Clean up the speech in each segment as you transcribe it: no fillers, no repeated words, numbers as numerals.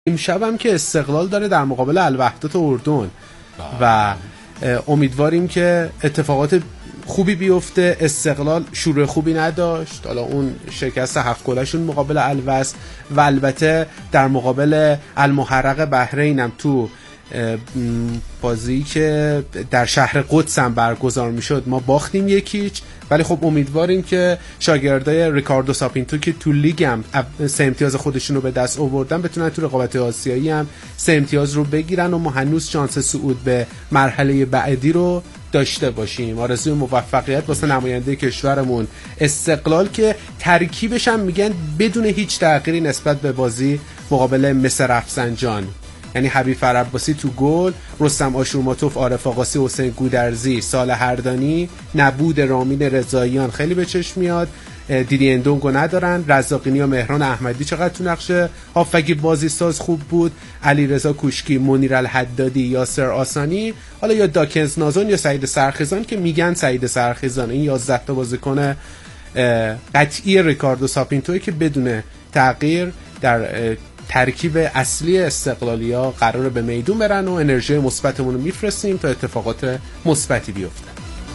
امشب هم که استقلال داره در مقابل الوحدت اردن و امیدواریم که اتفاقات خوبی بیفته. استقلال شروع خوبی نداشت، حالا اون شکست 7 گلشون مقابل الوصل و البته در مقابل المحرق بحرین هم تو بازی که در شهر قدس هم برگزار میشد ما باختیم 1-0. ولی خب امیدواریم که شاگردای ریکاردو ساپینتو که تو لیگ هم 3 امتیاز خودشون رو به دست آوردن بتونن تو رقابت آسیایی هم 3 امتیاز رو بگیرن و ما هنوز شانس صعود به مرحله بعدی رو داشته باشیم. آرزوی موفقیت واسه نماینده کشورمون استقلال که ترکیبش هم میگن بدون هیچ تغییری نسبت به بازی مقابل مس رفسنجان، یعنی حبیب فرعباسی تو گل، رستم آشورماتوف، عارف آقاسی، حسین گودرزی، صالح اردانی، نبود رامین رضاییان خیلی به چشم میاد. دیدی اندونگو ندارن، رزاقینی و مهران احمدی چقدر تو نقش هافبک بازی ساز خوب بود، علیرضا کوشکی، منیر الحدادی، یاسر آسانی، حالا یا داکنز نازون یا سعید سرخیزان که میگن سعید سرخیزان. این 11 تا بازیکن قطعی ریکاردو ساپینتوی که بدون تغییر در ترکیب اصلی استقلالیا قراره به میدون برن و انرژی مثبتمون رو میفرستیم تا اتفاقات مثبتی بیفته.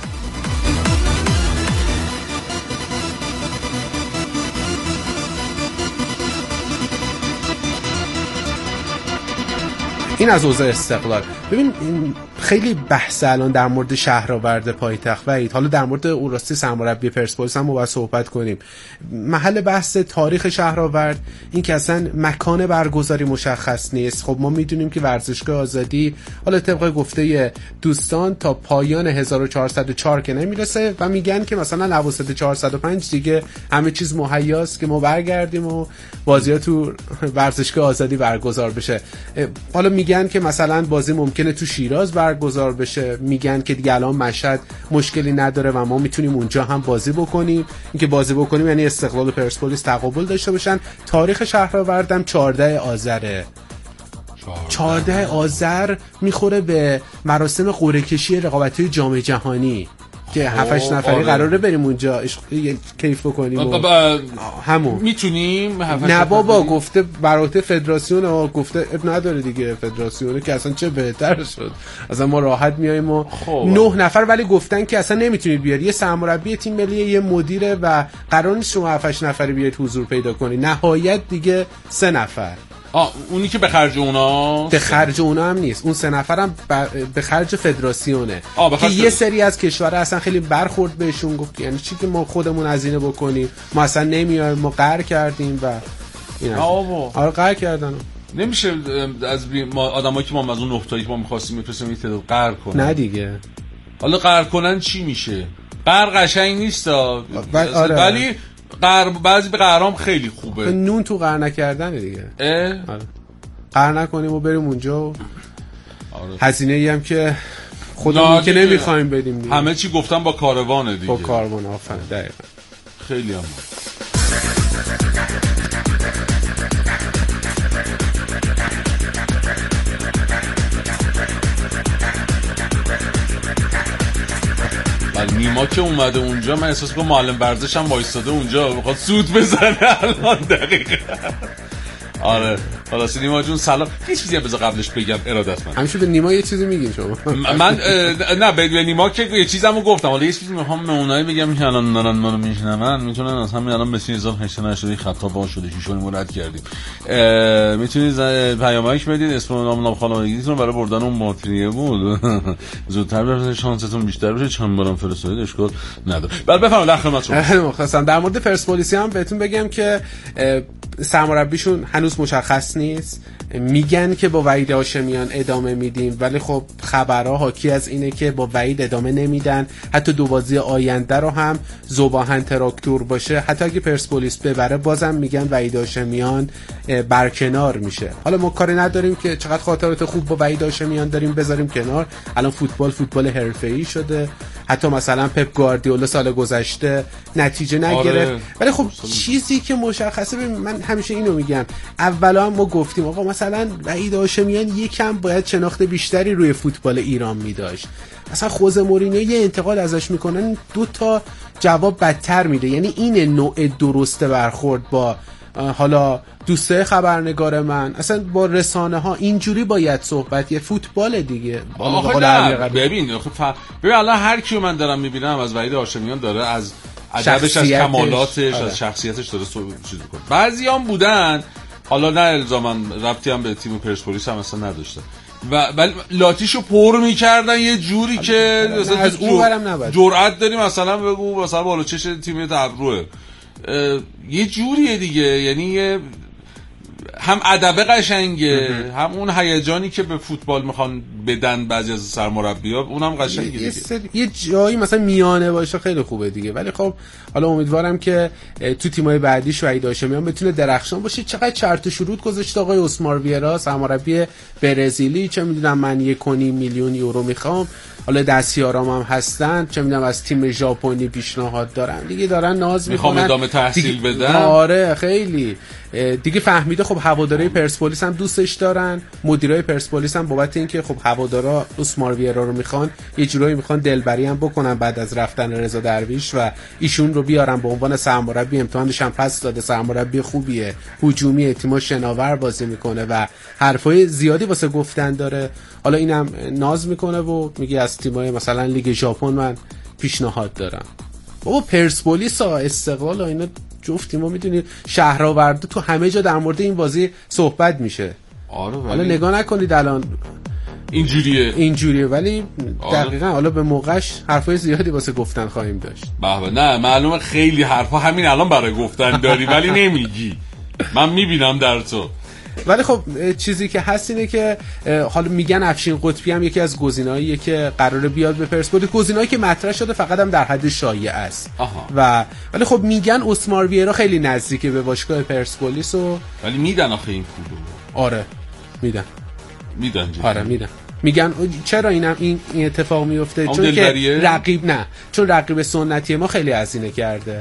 این از اوضاع استقلال. ببین خیلی بحث الان در مورد شهرآورد پایتخت وحید، حالا در مورد اون راستی سرمربی پرسپولیس هم باید صحبت کنیم. محل بحث تاریخ شهرآورد این که اصلا مکان برگزاری مشخص نیست. خب ما میدونیم که ورزشگاه آزادی حالا طبق گفته دوستان تا پایان 1404 که نمیرسه و میگن که مثلا اواسط 405 دیگه همه چیز مهیاست که ما برگردیم و بازی‌ها تو ورزشگاه آزادی برگزار بشه. حالا میگن که مثلا بازی ممکنه تو شیراز برگزار بشه، میگن که دیگه الان مشهد مشکلی نداره و ما میتونیم اونجا هم بازی بکنیم. اینکه بازی بکنیم یعنی استقلال و پرسپولیس تقابل داشته باشن. تاریخ شهرآوردم 14 آذره. 14 آذر میخوره به مراسم قرعه کشی رقابت‌های جام جهانی که 7-8 نفری قراره بریم اونجا کیف بکنیم. همون میتونیم. نه بابا گفته برات فدراسیون گفته اب نداره دیگه، فدراسیونه که اصلا چه بهتر شد، اصلا ما راحت میایم و 9 نفر ولی گفتن که اصلا نمیتونید بیاری، یه سرمربی تیم ملی، یه مدیره و قرار نیست شما 7-8 نفری بیاید حضور پیدا کنی. نهایت دیگه 3 نفر. اونی که به خرج اونا، به خرج اونا هم نیست، اون 3 نفرم به خرج فدراسیونه که یه سری از کشورها اصلا خیلی برخورد بهشون گفت یعنی چی که ما خودمون هزینه بکنیم، ما اصلا نمیایم، ما قهر کردیم و اینا. آره قهر کردن. نمیشه از ما آدمایی که ما از اون نقطه‌ای که ما می‌خواستیم می‌فرستیم این تعداد قهر کنن. نه دیگه. حالا قهر کنن چی میشه؟ قهر قشنگ نیست آره. ولی بعضی به قهرام خیلی خوبه. نون تو قهر نکردنه دیگه. آره. قهر نکنیم و بریم اونجا و هزینه‌ای هم که خودمون که نمیخوایم بدیم دیگه. همه چی گفتم با کاروانه دیگه. با کاروان آفرین دقیقاً. خیلی هم نیما که اومده اونجا من احساس کنم معلم ورزش هم وایستاده اونجا میخواد سود بزنه الان دقیقاً. آره خلاص نیما جون سلام. هیچ چیزی بذار قبلش بگم ارادتمند. همیشه به نیما یه چیزی میگین شما. من نه به نیما که یه چیزمو گفتم، حالا یه چیزی میخوام به اونایی بگم که الان دارن منو میشنون، میتونن از همین الان به 3880 خطا با شده شیشون رد کردیم. میتونید پیامک بدید اسم و نام خانوادگیتون رو برای بردن اون ماتریه بود. زودتر برسه شانستون بیشتر بشه. چند بارم فرستادید اشکال نداره. بعد بفرمایید در خدمت شما. مختصرا در مورد پرسپولیس هم بهتون بگم که سرمربیشون هنوز مشخص نیست. میگن که با وحید هاشمیان ادامه میدیم ولی خب خبرها حاکی از اینه که با وحید ادامه نمیدن. حتی 2 بازی آینده رو هم زوباهن تراکتور باشه، حتی اگه پرسپولیس ببره بازم میگن وحید هاشمیان برکنار میشه. حالا ما کاری نداریم که چقدر خاطرات خوب با وحید هاشمیان داریم بذاریم کنار. الان فوتبال حرفه‌ای شده. حتی مثلا پپ گواردیولا سال گذشته نتیجه نگرفت. ولی خب چیزی که مشخصه، من همیشه اینو میگم، اولا ما گفتیم آقا مثلا وحید هاشمیان یکم باید شناخت بیشتری روی فوتبال ایران میداشت. مثلا خوزه مورینیو یه انتقاد ازش میکنن 2 تا جواب بدتر میده. یعنی این نوع درست برخورد با حالا دوسته خبرنگار من، اصلا با رسانه ها اینجوری باید صحبت، یه فوتبال دیگه. ببین الان هر کیو من دارم میبینم از وحید هاشمیان داره از ادبش، از کمالاتش، از شخصیتش داره چیز میکنه. بعضیام بودن حالا نه الزاما ربطی هم به تیم پرسپولیس هم اصلا نداشته ولی لاتیشو پر میکردن یه جوری که از اون برم نبود جرأت داریم مثلا بگو مثلا بالا چش تیم تبروه یه جوریه دیگه، یعنی هم ادب قشنگه هم اون هیجانی که به فوتبال میخوان بدن بعضی از سرمربی‌ها اونم قشنگه دیگه. یه جایی مثلا میانه باشه خیلی خوبه دیگه. ولی خب حالا امیدوارم که تو تیمای بعدیش وحید هاشمیان بتونه درخشان باشه. چقدر چرت و شروط گذاشته آقای اسمار ویرا، سرمربی برزیلی، چه میدونم من 1.5 میلیون یورو میخوام، حالا دستیارام هم هستن، چه میدونم از تیم ژاپنی پیشنهاد دارن دیگه، دارن ناز میکنن میخوام ادامه تحصیل بدن. آره خیلی دیگه فهمیده. خب هواداری پرسپولیس هم دوستش دارن، مدیرای پرسپولیس هم بابت اینکه خب هوادارا اسمار ویرا رو میخوان یه جورایی میخوان دلبری هم بکنن بعد از رفتن رضا درویش و ایشون رو بیارن به عنوان سرمربی. امتحانش هم پس داده، سرمربی خوبیه، هجومی، تیم‌ها شناور بازی میکنه و حرفای زیادی واسه گفتن داره. حالا اینم ناز میکنه و میگه از تیم‌های مثلا لیگ ژاپن من پیشنهاد دارم. بابا پرسپولیس ها، استقلال ها، اینا جفت تیم‌ها میدونید شهرآورده تو همه جا در مورد این بازی صحبت میشه. آره حالا نگاه نکنید الان اینجوریه ولی دقیقاً حالا به موقعش حرفای زیادی واسه گفتن خواهیم داشت. بابا نه معلومه خیلی حرفا همین الان برای گفتن داری ولی نمیگی، من میبینم در تو. ولی خب چیزی که هست اینه که حالا میگن افشین قطبی هم یکی از گزینه‌ایه که قراره بیاد به پرسپولیس، گزینه‌ای که مطرح شده فقط هم در حد شایعه است. ولی خب میگن اسمار ویرا خیلی نزدیکه به باشگاه پرسپولیس و ولی میدن آخه این پولو. آره میدن آره میدن. میگن چرا این اتفاق میفته؟ چون که چون رقیب سنتی ما خیلی هزینه کرده.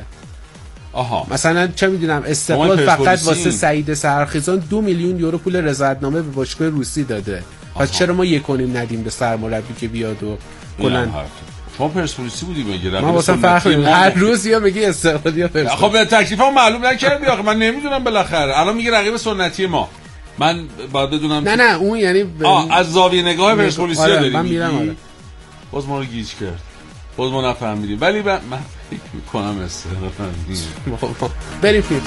مثلا چه میدونم استقلال فقط واسه سعید سرخیزان 2 میلیون یورو پول رضایتنامه به باشگاه روسی داده. پس چرا ما 1.5 ندیم به سرمربی که بیاد و کلا شما پرسپولیسی بودی میگه ما واسه فرق هر روز یا میگی استقلال یا پرسپولیس. خب تکلیفم معلوم نکردی آخه من نمیدونم بالاخره الان میگه رقیب سنتی ما، من باید بدونم نه اون یعنی از زاویه نگاه پرسپولیسی داری من میرم. آره باز ما رو گیج کرد، باز ما نفهمیدیم ولی من فکر میکنم استقلال بریم فیلم.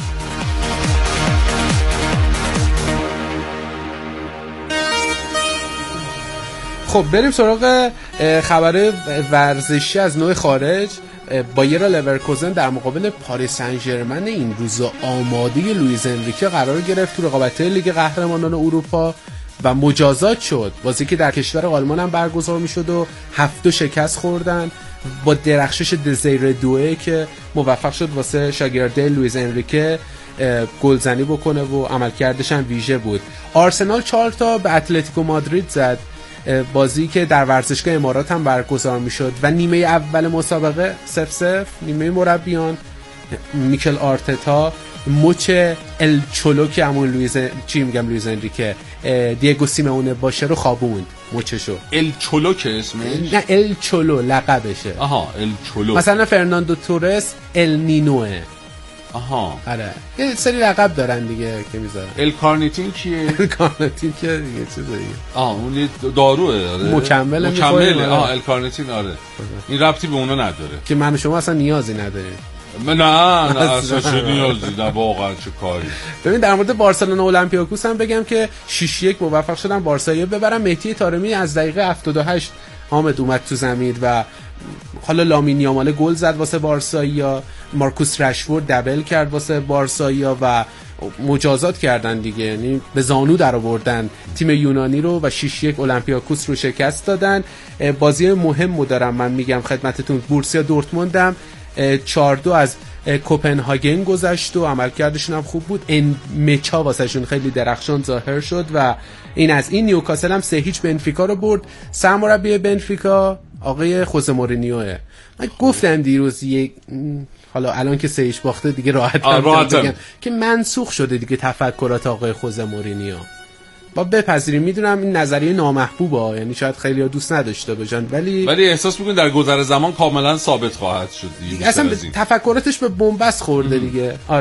خب بریم سراغ خبر ورزشی از نوع خارج. بایر لورکوزن در مقابل پاریس سن ژرمن این روزا آماده لوئیز انریکه قرار گرفت تو رقابت‌های لیگ قهرمانان اروپا و مجازات شد. بازی که در کشور آلمان هم برگزار می‌شد و 7 شکست خوردن با درخشش دزیر دوئه که موفق شد واسه شاگرده لوئیز انریکه گلزنی بکنه و عملکردش هم ویژه بود. آرسنال 4 تا به اتلتیکو مادرید زد، بازی که در ورزشگاه امارات هم برگزار میشد و نیمه اول مسابقه 0-0 نیمه مربیان میکل آرتتا مچ ال چولو که همون لوئیز انریکه دیگو سیمئونه باشه رو خوابوند. مچشو ال چولو که اسمش نه ال چولو لقبشه. ال چولو مثلا فرناندو تورس ال نینوه. آره یه سری لقب دارن دیگه که میذارن. ال کارنیتین کیه؟ ال کارنیتین که دیگه چیز دیگه اون داروئه. آره مکمله. ال کارنیتین. آره این ربطی به اونا نداره که من و شما اصلا نیازی نداریم. نه اصلا چه نیازی نه واقعا چه کاری. ببین در مورد بارسلونا اولمپیاکوس هم بگم که 6-1 موفق شدن بارسایی ببرن. مهدی طارمی از دقیقه 78 حامد اومد تو زمین و حالا لامین یامال گل زد واسه بارسایی‌ها، مارکوس رشفورد دبل کرد واسه بارسایی‌ها و مجازات کردن دیگه، یعنی به زانو در آوردن تیم یونانی رو و 6-1 اولمپیاکوس رو شکست دادن. بازی مهم دارم من میگم خدمتتون. بورسیا دورتموند هم 4-2 از کوپنهاگن گذشت و عملکردشون هم خوب بود. این مچا واسهشون خیلی درخشان ظاهر شد و این از این. نیوکاسل هم 3-0 بنفیکا رو برد. سرمربی بنفیکا آقای خوزه مورینیوه. من گفتم دیروز حالا الان که 3-0 باخته دیگه راحت که منسوخ شده دیگه تفکرات آقای خوزه مورینیو. با بپذیریم، میدونم این نظریه نامحبوبه، یعنی شاید خیلی‌ها دوست نداشته باشن ولی احساس می‌کنم در گذر زمان کاملا ثابت خواهد شد دیگه. اصلا تفکراتش به بنبست خورده دیگه. آره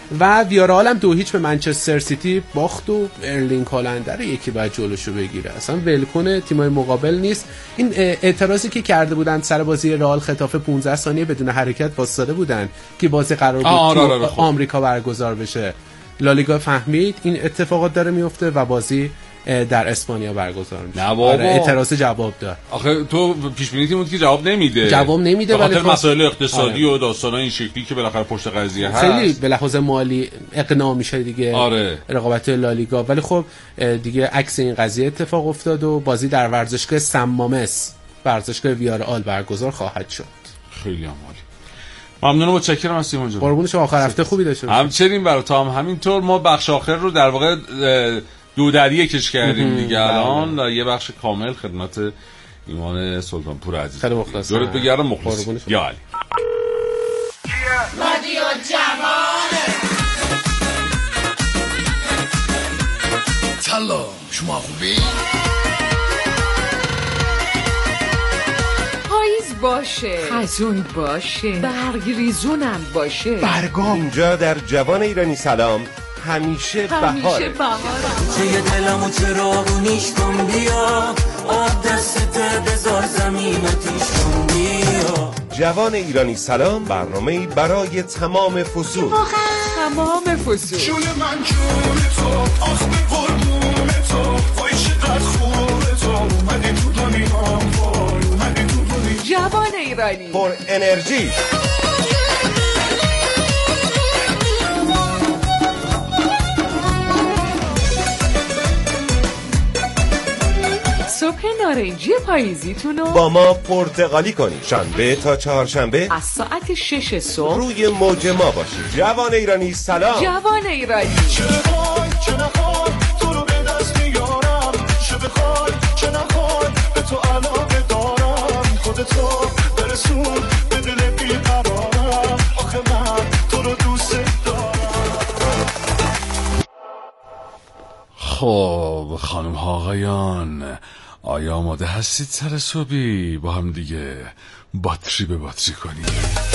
و ویارال هم 2-0 به منچستر سیتی باخت و ارلینگ هالند رو یکی بعد جلوشو بگیره، اصلا ولکن تیمای مقابل نیست. این اعتراضی که کرده بودن سر بازی رئال خطافه 15 ثانیه بدون حرکت واسطه بودن که بازی قرار بود تو آمریکا برگزار بشه، لالیگا فهمید این اتفاقات داره میفته و بازی در اسپانیا برگزار میشه. اعتراض جواب داد. آخه تو پیش بینی بود که جواب نمیده ولی خاطر مسائل اقتصادی و داستانا این شکلی که بالاخره پشت قضیه هست، خیلی به لحاظ مالی اقناع میشه دیگه رقابت لالیگا. ولی خب دیگه عکس این قضیه اتفاق افتاد و بازی در ورزشگاه سمامس ورزشگاه ویارال برگزار خواهد شد. خیلی عالی. ممنونم، متشکرم از سیمون جان. قربون شما، آخر هفته خوبی داشته باشید. همچنین برای تو هم همینطور. ما بخش آخر رو در واقع دو دریه کش کردیم دیگه الان یه بخش کامل خدمت ایمان سلطانپور عزیز. خیلی مخلصم. دورت بگردم مخلص. یا علی. رادیو جوان. سلام، شما خوبی؟ پاییز باشه، خزون باشه، برگ ریزونم باشه، برگام. اینجا در جوان ایرانی سلام همیشه بهاره. چه دلمو چراغونیش کن بیا، آب دستت بذار زمین آتیش کن بیا. جوان ایرانی سلام برنامه‌ای برای تمام فصول. تمام فصول. جون من جون تو، آخ به قربون تو، وای چقدر خوبه تو، اومدی تو دنیام، وای اومدی تو دنیام. جوان ایرانی پر انرژی. صبح نارنجی پاییزیتونو با ما پرتغالی کنید. شنبه تا چهارشنبه از ساعت 6 صبح روی موج ما باشید. جوان ایرانی سلام. جوان ایرانی. چه بخوای چه نخوای تو رو به دست میارم، چه بخوای چه نخوای به تو علاقه دارم، خودتو برسون به دل بیقرارم، آخه من تو رو دوست دارم. خب خانم ها آقایان، آیا آماده هستید سر صبحی با هم دیگه باتری به باتری کنیم؟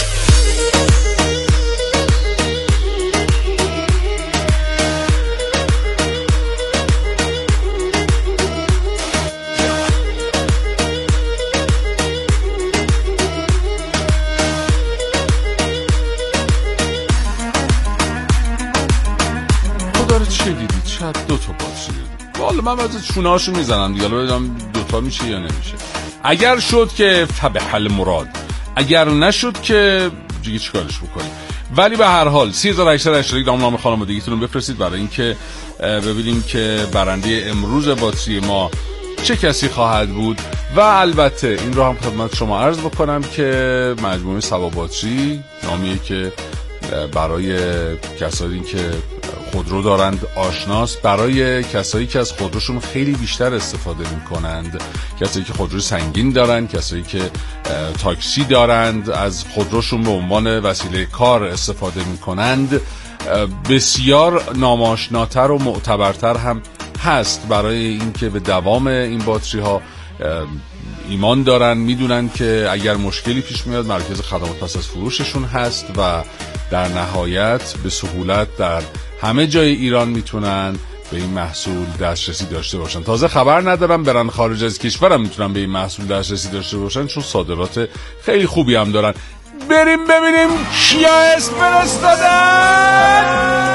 خدا رو چه دیدید؟ شاید 2 تا باتری دید. والا من از چونهاشو میزنم دیگه، حالا ببینم 2 تا میشه یا نمیشه. اگر شد که فبحل مراد، اگر نشد که دیگه چیکارش بکنیم. ولی به هر حال 3880 نام خانوادگیتون رو بفرستید برای اینکه ببینیم که برنده امروز باتری ما چه کسی خواهد بود. و البته این رو هم خدمت شما عرض بکنم که مجموعه سبا باتری نامیه که برای کسایی که خودرو دارند آشناست، برای کسایی که از خودروشون خیلی بیشتر استفاده میکنند، کسایی که خودرو سنگین دارند، کسایی که تاکسی دارند، از خودروشون به عنوان وسیله کار استفاده میکنند، بسیار ناماشناتر و معتبرتر هم هست برای اینکه به دوام این باتری ها ایمان دارن، میدونن که اگر مشکلی پیش میاد مرکز خدمات پس از فروششون هست و در نهایت به سهولت در همه جای ایران میتونن به این محصول دسترسی داشته باشن. تازه خبر ندارم برن خارج از کشورم میتونن به این محصول دسترسی داشته باشن، چون صادرات خیلی خوبی هم دارن. بریم ببینیم کیا اسم فرستادن.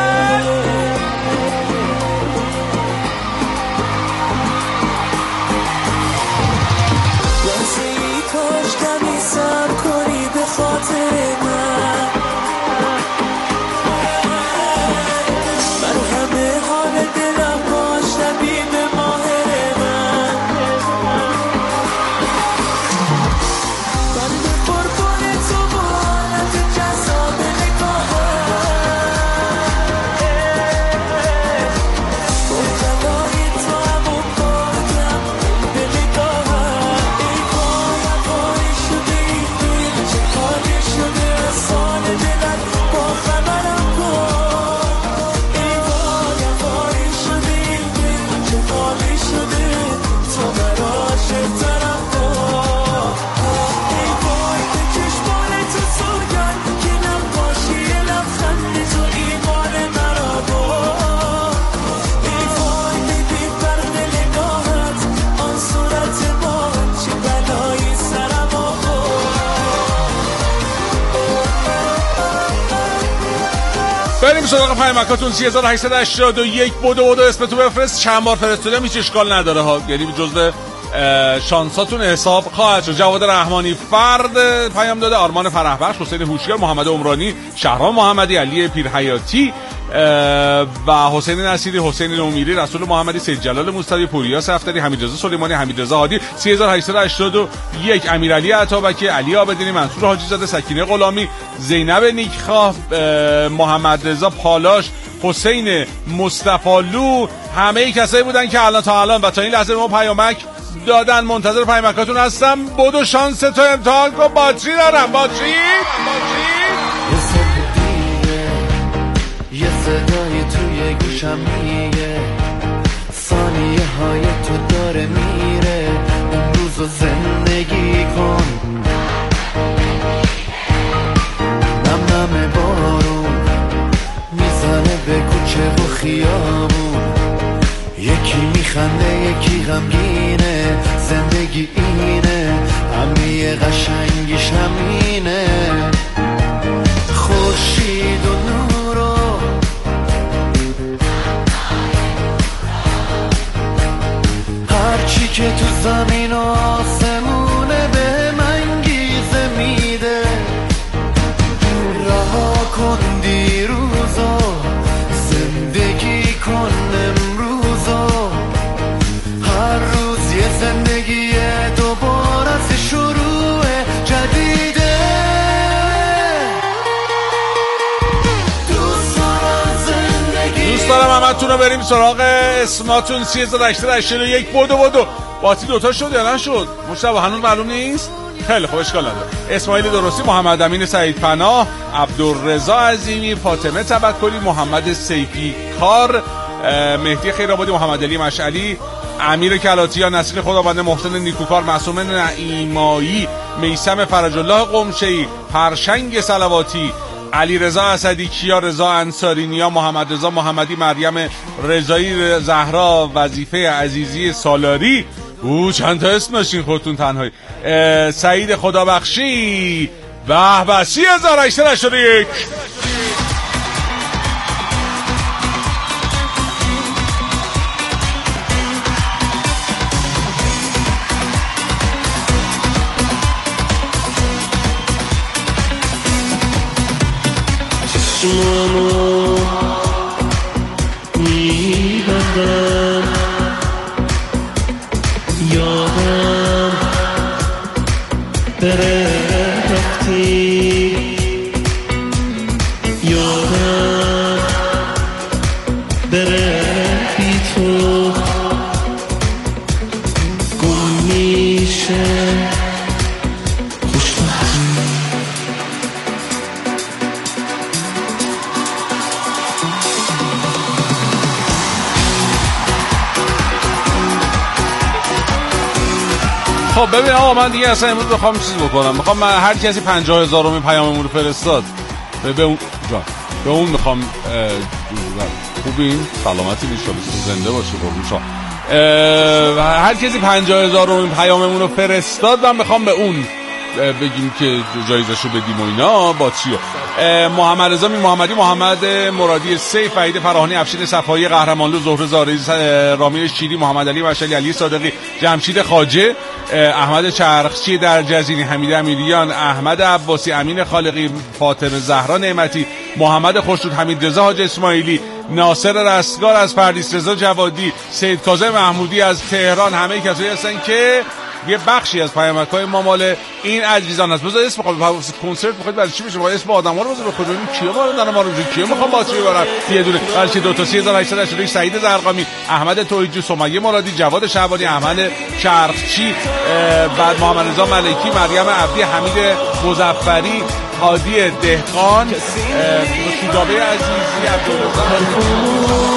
بریم سراغ پیامکاتون. 3881 بودو اسمتون بفرست. چند بار فرستادم هیچ اشکال نداره ها، یعنی جزء شانساتون حساب خواهد شد. جواد رحمانی فرد پیام داده، آرمان فرحبخش، حسین هوشیار، محمد عمرانی، شهرام محمدی، علی پیرحیاتی و حسین نصیری، حسین نومیری، رسول محمدی، سید جلال موسوی، پوریا صفدری، حمیدرضا سلیمانی، حمیدرضا هادی. 3881 امیرعلی عطابکی، علی عابدینی، منصور حاجی زاده، سکینه غلامی، زینب نیکخواه، محمد رضا پالاش، حسین مصطفالو، همه کسایی بودن که الان تا الان و تا این لحظه به ما پیامک دادن. منتظر پیامکاتون هستم. بدو شانس تو امتحان کن. باتری دارم. باتری یه صدای توی گوشم میگه ثانیه های تو داره میره، اون روزو زندگی کن. نم بارون میزنه به کوچه و خیابون، یکی میخنده یکی غمگینه، زندگی اینه، همه قشنگیش همینه. خورشید و نور و هرچی که تو زمین و آسمونه به من گیزه میده. رها کن دیروزو، زندگی کن امروزو، هر روز یه زندگی دوباره از شروع جدیده. دوست دارم همتون رو بریم سراغ اسماتون. 3881 بدو باتی دوتا شد یا نشد؟ مشتبه هنوز معلوم نیست. خیلی خوب اشکال نداره. اسماعیل درستی، محمد امین سعید پناه، عبدالرضا عظیمی، فاطمه توکلی، محمد سیفی کار، مهدی خیرآبادی، محمد علی مشعلی، امیر کلاتیان، نصیر خداوند، محسن نیکوکار، معصوم نعیمایی، میثم فرج الله قمشه‌ای، پرشنگ صلواتی، علی رضا اسدی، کیا رضا انصاری، نیا محمد رضا محمدی، مریم رضایی، زهرا وظیفه، عزیزی سالاری. چند تا اسم داشتین خودتون تنهایی. سعید خدابخشی. به 3881 چشمامو میبندم، یادم بره رفتی، یادم بره بی تو گم میشه خوشبختی. خب ببین آقا، من دیگه اصلا امروز بخوام چیز بکنم، بخوام هر کسی 50,000 پیاممون رو فرستاد به اون میخوام خوبین سلامتی انشالله زنده باشه قربون شما. هر کسی 50,000 پیاممون رو فرستاد من میخوام به اون بگیم که جایزشو بدیم و اینا. با چیو محمد رضا محمدی، محمد مرادی، سیف، وحید فراهانی، افشین صفایی، قهرمانلو، زهره زارعی، رامین شیری، محمد علی مشعلی، علی صادقی، جمشید خواجه، احمد چرخچی در جزینی، حمید امیریان، احمد عباسی، امین خالقی، فاطمه زهرا نعمتی، محمد خورشید، حمید رضا حاج اسماعیلی، ناصر رستگار از پردیس، رضا جوادی، سید کاظم محمودی از تهران. همه کسایی هستن که یه بخشی از پیامک‌های ما مال این عزیزان هست. بذار اسم کنسرت بخواید برای چی بشه؟ باید اسم آدم‌ها رو بذار به خودمون کیا ما رو دارن، ما رو کیا می‌خوام باتری ببرن یه دونه. بلکه دو تا 3880 سعید زرقامی، احمد توحیدجو، سمیه مرادی، جواد شعبانی، احمد چرخچی، بعد محمد رضا ملکی، مریم عبدی، حمید مظفری، هادی دهقان، سودابه عزیزی، عبدالرزاق.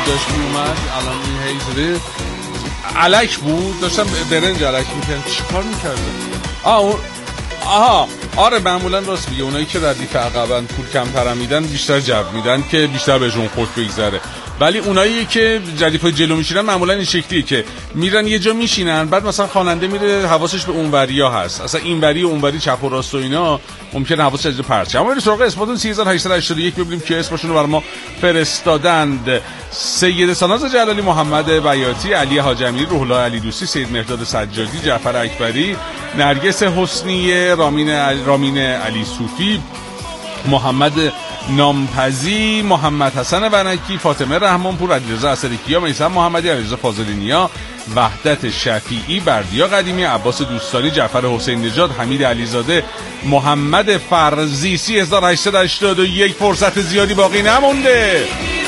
داشت میومد الان این هیزره علک بود، داشتم برنج علک میکردم. چی کار میکردم؟ آره معمولا راست میگه، اونایی که ردیف عقبن پول کمتر هم میدن بیشتر جو میدن که بیشتر بهشون خوش بگذره، ولی اونایی که ردیفای جلو میشینن معمولا این شکلیه که میرن یه جا میشینن، بعد مثلا خواننده میره حواسش به اونوریا هست، اصلا اینوری و اونوری چپ و راست و اینا ممکنه حواسش از پرت شه. اما بریم سراغ اسمتون 3881 ببینیم که اسمشون رو برای ما فرستادند. سید ساناز جلالی، محمد بیاتی، علی حاجمی، روح الله علی دوستی، سید مهداد سجادی، جعفر اکبری، نرگس حسنی، رامین علی صوفی، محمد نامپزی، محمد حسن ونکی، فاطمه رحمانپور، علیرضا اسدکیا، میثم محمدی، علیرضا فاضلینیا، وحدت شفیعی، بردیا قدیمی، عباس دوستانی، جعفر حسین نژاد، حمید علیزاده، محمد فرزی. 3881 فرصت زیادی باقی نمونده.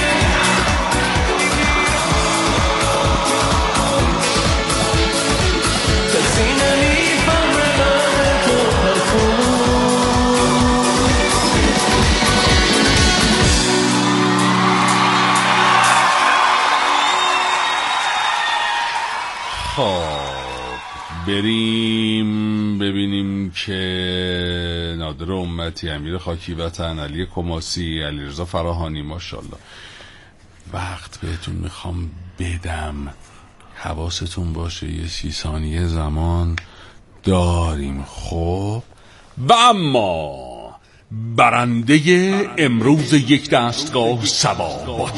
بریم ببینیم که نادر امتی، امیر خاکی وطن، علی کماسی، علیرضا فراهانی، ماشاءالله. وقت بهتون میخوام بدم، حواستون باشه یه 30 ثانیه زمان داریم. خب و اما برنده امروز یک دستگاه سبا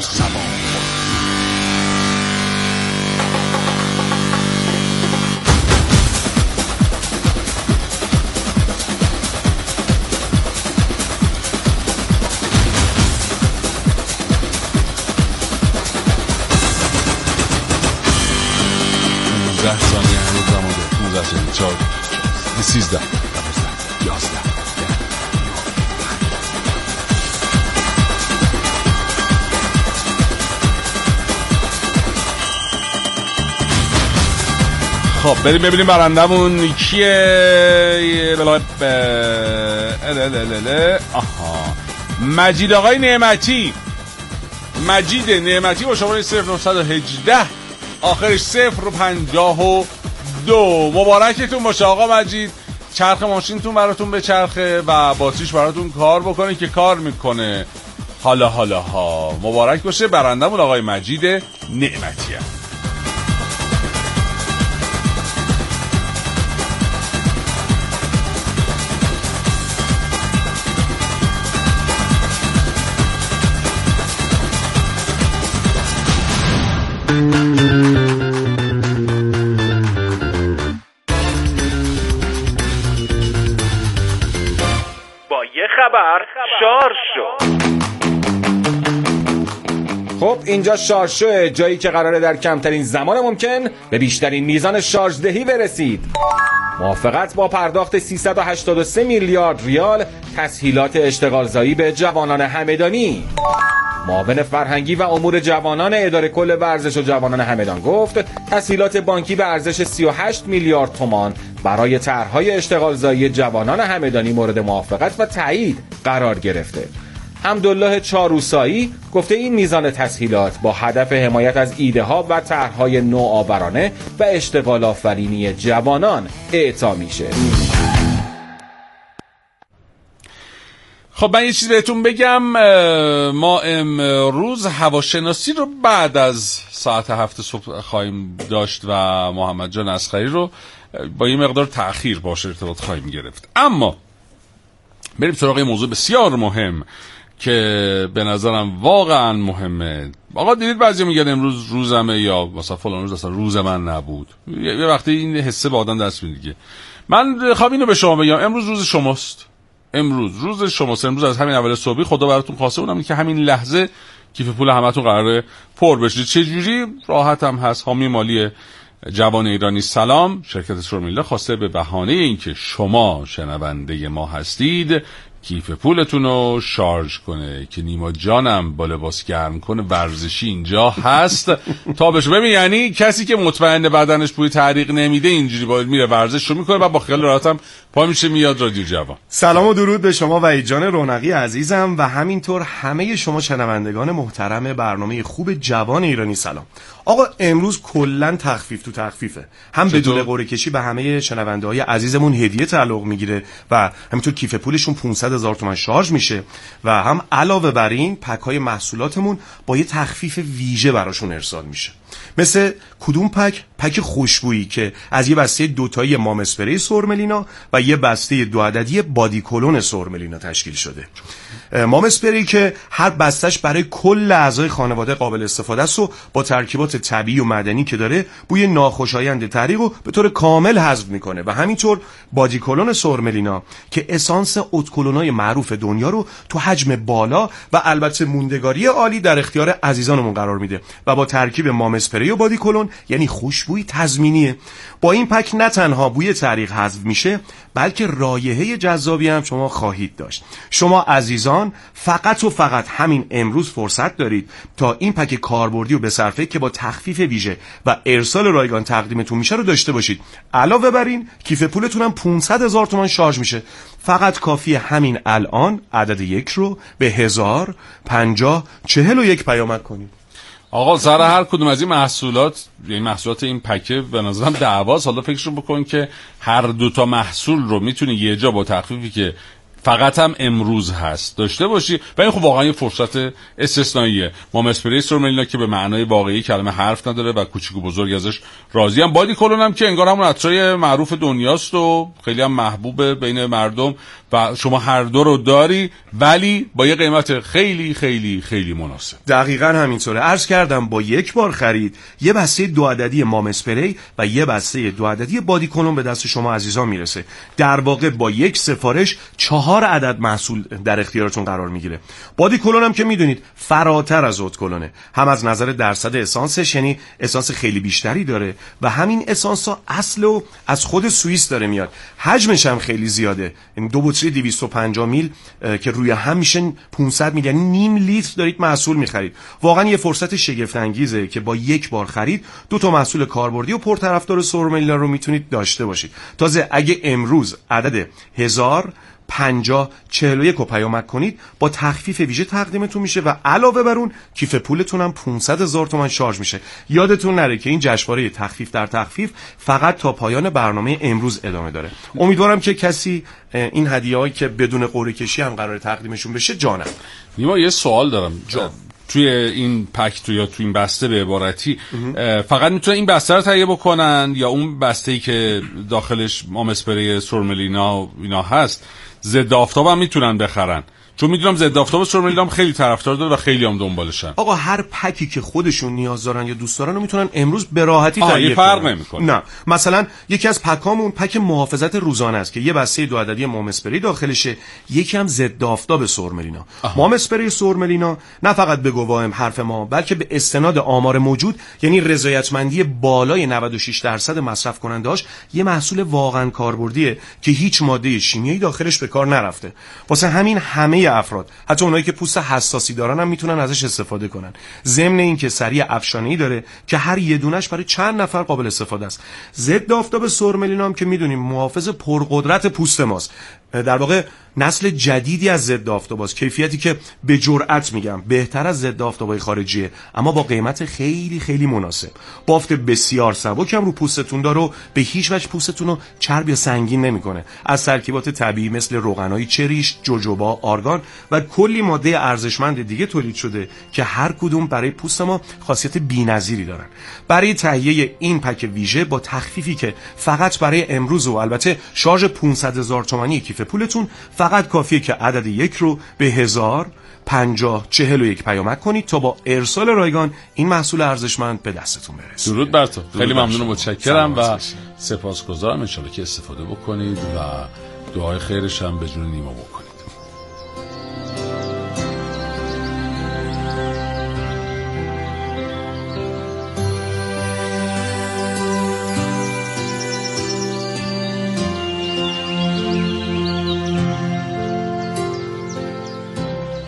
خب بریم ببینیم برندمون کیه. مجید آقای نعمتی، مجید نعمتی با شماره 0918 آخرش 052. مبارکتون باشه آقا مجید، چرخ ماشینتون براتون به چرخه و باتریش براتون کار بکنه که کار میکنه. حالا ها مبارک باشه. برندمون آقای مجید نعمتی هم. شارژ شو. خب اینجا شارژ شو، جایی که قراره در کمترین زمان ممکن به بیشترین میزان شارژ دهی برسید. موافقت با پرداخت 383 میلیارد ریال تسهیلات اشتغالزایی به جوانان همدانی. معاون فرهنگی و امور جوانان اداره کل ورزش و جوانان همدان گفت تسهیلات بانکی به ارزش 38 میلیارد تومان برای طرح‌های اشتغالزایی جوانان همدانی مورد موافقت و تایید قرار گرفته. حمدالله چاروسایی گفته این میزان تسهیلات با هدف حمایت از ایده‌ها و طرح‌های نوآورانه و اشتغال آفرینی جوانان اعطا میشه. خب من یه چیز بهتون بگم، ما امروز هواشناسی رو بعد از ساعت 7 صبح خواهیم داشت و محمد جان اصغری رو با یه مقدار تأخیر باشه ارتباط خواهیم گرفت. اما بریم سراغ موضوع بسیار مهم که به نظرم واقعا مهمه. آقا دیدید بعضی میگن امروز روزمه یا مثلا فلان روز اصلا روز من نبود. یه وقتی این حسه به آدم دست میده دیگه. من خواب اینو به شما بگم، امروز روز شماست. امروز روز شماست. امروز از همین اول صبحی خدا براتون خواسته اونم که همین لحظه کیف پول همتون قراره پر بشه. چه جوری؟ راحت هم هست. حامی مالی جوان ایرانی سلام شرکت سورمیلا خواسته به بهانه اینکه شما شنونده ما هستید کیف پولتون رو شارژ کنه که نیما جانم با لباس گرم کنه ورزشی اینجا هست تا بشه. ببین یعنی کسی که مطمئن بدنش بوی تحریق نمیده اینجوری باید میره ورزش رو میکنه و با خیال راحت هم پا میشه میاد رادیو جوان. سلام و درود به شما وحید جان رونقی عزیزم و همینطور همه شما شنوندگان محترم برنامه خوب جوان ایرانی. سلام آقا، امروز کلا تخفیف تو تخفیفه، هم بدون قرعه کشی به همه شنونده های عزیزمون هدیه تعلق میگیره و همینطور کیف پولشون 500,000 تومان شارژ میشه و هم علاوه بر این پک های محصولاتمون با یه تخفیف ویژه براشون ارسال میشه. مثل کدوم پک؟ پک خوشبویی که از یه بسته 2 تایی مام اسپری سورملینا و یه بسته 2 عددی بادی کلون سورملینا تشکیل شده. مام اسپری که هر بستش برای کل اعضای خانواده قابل استفاده است و با ترکیبات طبیعی و معدنی که داره بوی ناخوشایند طریق رو به طور کامل حذف میکنه و همینطور بادی کلون سورملینا که اسانس اتکلونای معروف دنیا رو تو حجم بالا و البته موندگاری عالی در اختیار عزیزانمون قرار میده و با ترکیب مام اسپری و بادی کلون یعنی خوشبویی تضمینیه. با این پک نه تنها بوی طریق حذف میشه بلکه رایحه جذابی هم شما خواهید داشت. شما عزیزان فقط و فقط همین امروز فرصت دارید تا این پک کاربردی و بصرفه که با تخفیف ویژه و ارسال رایگان تقدیمتون میشه رو داشته باشید. علاوه بر این کیف پولتون هم 500,000 تومان شارژ میشه. فقط کافیه همین الان عدد 1 رو به 105041 پیامک کنید. آقا سر هر کدوم از این محصولات، یعنی محصولات این پکه به نظرم دعواست. حالا فکرشو بکن که هر 2 تا محصول رو میتونی یه جا با تخفیفی که فقط هم امروز هست داشته باشی و این خب واقعا یه فرصت استثنائیه. مام اسپری سورملینا که به معنای واقعی کلمه حرف نداره و کوچیک و بزرگ ازش راضی هم. بادی کلون هم که انگار همون عطرای معروف دنیاست و خیلی هم محبوبه بین مردم و شما هر دو رو داری ولی با یه قیمت خیلی خیلی خیلی مناسب. دقیقاً همینطوره. عرض کردم با یک بار خرید یه بسته 2 عددی مام اسپری و یه بسته 2 عددی بادی کلون به دست شما عزیزان میرسه. در واقع با یک سفارش 4 عدد محصول در اختیارتون قرار میگیره. بادی کلون هم که میدونید فراتر از ات کلونه، هم از نظر درصد اسانسش یعنی اسانس خیلی بیشتری داره و همین اسانس ها اصل و از خود سوئیس داره میاد. حجمش هم خیلی زیاده، یعنی 2 بطری 250 میل که روی هم میشن 500 میل، یعنی نیم لیتر دارید محصول میخرید. واقعا یه فرصت شگفت انگیزه که با یک بار خرید 2 تا محصول کاربردی و پرطرفدار سورملینا رو میتونید داشته باشید. تازه اگه امروز عدد 105041 رو پیامک کنید با تخفیف ویژه تقدیمتون میشه و علاوه بر اون کیف پولتون هم 500,000 تومان شارژ میشه. یادتون نره که این جشنواره تخفیف در تخفیف فقط تا پایان برنامه امروز ادامه داره. امیدوارم که کسی این هدیه‌هایی که بدون قرعه کشی هم قراره تقدیمشون بشه جانم. نیما یه سوال دارم. توی این پک یا توی این بسته به عبارتی فقط میتونن این بسته رو تهیه بکنن یا اون بسته‌ای که داخلش مام اسپری سورملینا اینا هست ضد آفتاب هم میتونن بخرن؟ چون میدونم ضد آفتاب سورملینا خیلی طرفدار داره و خیلی هم دنبالشن. آقا هر پکی که خودشون نیاز دارن یا دوست دارن رو میتونن امروز به راحتی تهیه کنن. فرق نمیکنه. نه، مثلا یکی از پکامون پک محافظت روزانه است که یه بسته 2 عددی مام اسپری داخلشه، یکی هم ضد آفتاب سورملینا. مام اسپری سورملینا نه فقط به گواهم حرف ما بلکه به استناد آمار موجود، یعنی رضایتمندی بالای 96% مصرف کننده‌اش، یه محصول واقعا کاربردیه که هیچ ماده شیمیایی داخلش به کار نرفته. واسه همین همه افراد، حتی اونایی که پوست حساسی دارن هم میتونن ازش استفاده کنن. ضمن اینکه سریع افشانه‌ای داره که هر یه دونش برای چند نفر قابل استفاده است. ضد آفتاب سورملینا هم که میدونیم محافظ پرقدرت پوست ماست. در واقع نسل جدیدی از ضد آفتاباست، کیفیتی که به جرئت میگم بهتر از ضد آفتابای خارجیه اما با قیمت خیلی خیلی مناسب. بافت بسیار سبک هم رو پوستتون داره و به هیچ وجه پوستتون رو چرب یا سنگین نمیکنه. از ترکیبات طبیعی مثل روغنای چریش، جوجوبا، آرگان و کلی ماده ارزشمند دیگه تولید شده که هر کدوم برای پوست ما خاصیت بی‌نظیری دارن. برای تهیه این پک ویژه با تخفیفی که فقط برای امروز و البته شارژ 500,000 تومانی کیف پولتون، فقط کافیه که عدد 1 رو به 105041 پیامک کنید تا با ارسال رایگان این محصول ارزشمند به دستتون برسه. درود بر تو. خیلی ممنون و متشکرم و سپاسگزارم. ان شاءالله که استفاده بکنید و دعای خیرش هم به جون نیما بکنید.